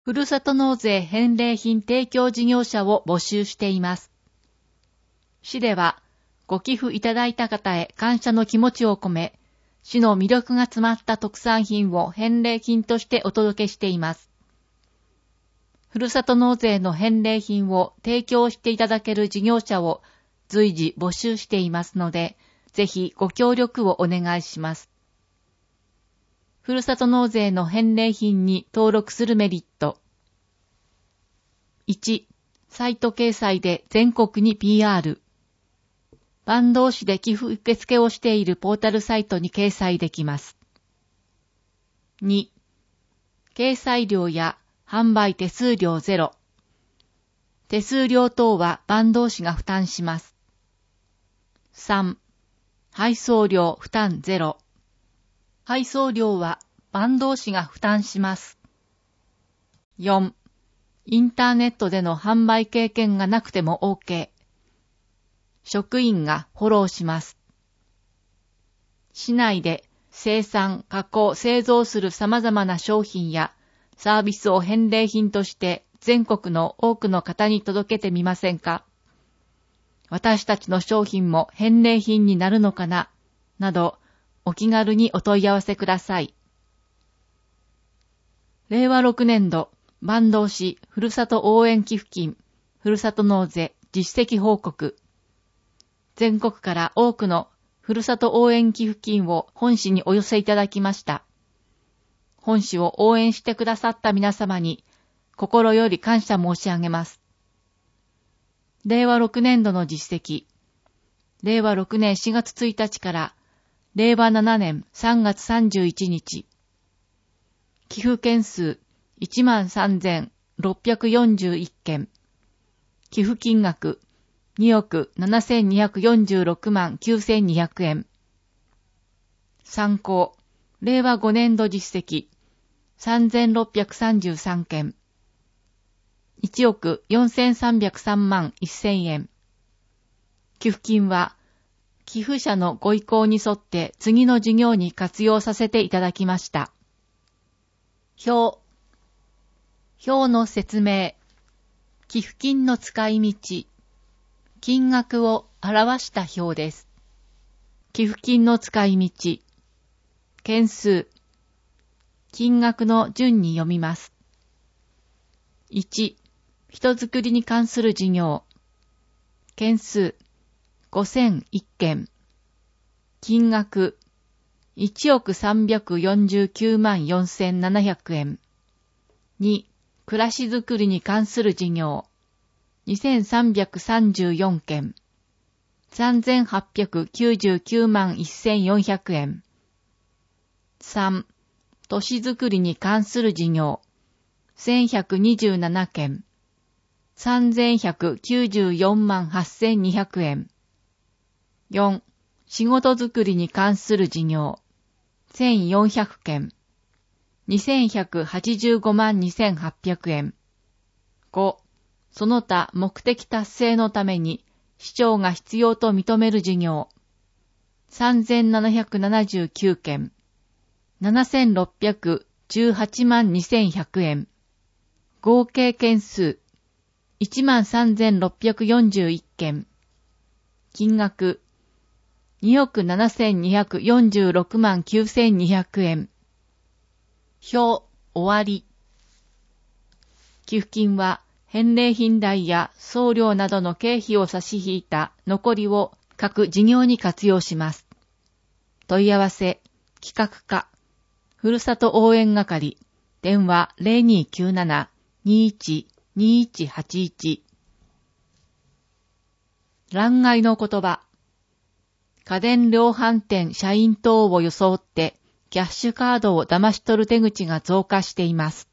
ふるさと納税返礼品提供事業者を募集しています。市では、ご寄付いただいた方へ感謝の気持ちを込め、市の魅力が詰まった特産品を返礼品としてお届けしています。ふるさと納税の返礼品を提供していただける事業者を随時募集していますので、ぜひご協力をお願いします。ふるさと納税の返礼品に登録するメリット。1、サイト掲載で全国に PR。坂東市で寄付受付をしているポータルサイトに掲載できます。2、掲載料や販売手数料ゼロ。手数料等は坂東市が負担します。3、配送料負担ゼロ。配送料は坂東市が負担します。4、インターネットでの販売経験がなくても OK。職員がフォローします。市内で生産、加工、製造する様々な商品やサービスを返礼品として全国の多くの方に届けてみませんか？私たちの商品も返礼品になるのかな？など、お気軽にお問い合わせください。令和6年度、坂東市ふるさと応援寄付金、ふるさと納税実績報告。全国から多くのふるさと応援寄付金を本市にお寄せいただきました。本市を応援してくださった皆様に心より感謝申し上げます。令和6年度の実績。令和6年4月1日から令和7年3月31日。寄付件数 13,641 件。寄付金額2億7,246万9,200円。参考。令和5年度実績。3,633 件。1億4,303万1,000円。寄付金は、寄付者のご意向に沿って次の事業に活用させていただきました。表の説明。寄付金の使い道。金額を表した表です。寄付金の使い道。件数。金額の順に読みます。1、人づくりに関する事業。件数。5001件。金額。1億349万4,700円。2、暮らしづくりに関する事業。2,334件。3,899万1,400円。3、都市づくりに関する事業。1,127件。3,194万8,200円。4、仕事づくりに関する事業。1,400件。2,185万2,800円。5、その他目的達成のために市長が必要と認める事業。3,779件。7,618万2,100円。合計件数。13,641件。金額。2億7,246万9,200円。表、終わり。寄付金は、返礼品代や送料などの経費を差し引いた残りを各事業に活用します。問い合わせ、企画課、ふるさと応援係、電話 0297-21-2181。欄外の言葉。家電量販店社員等を装ってキャッシュカードを騙し取る手口が増加しています。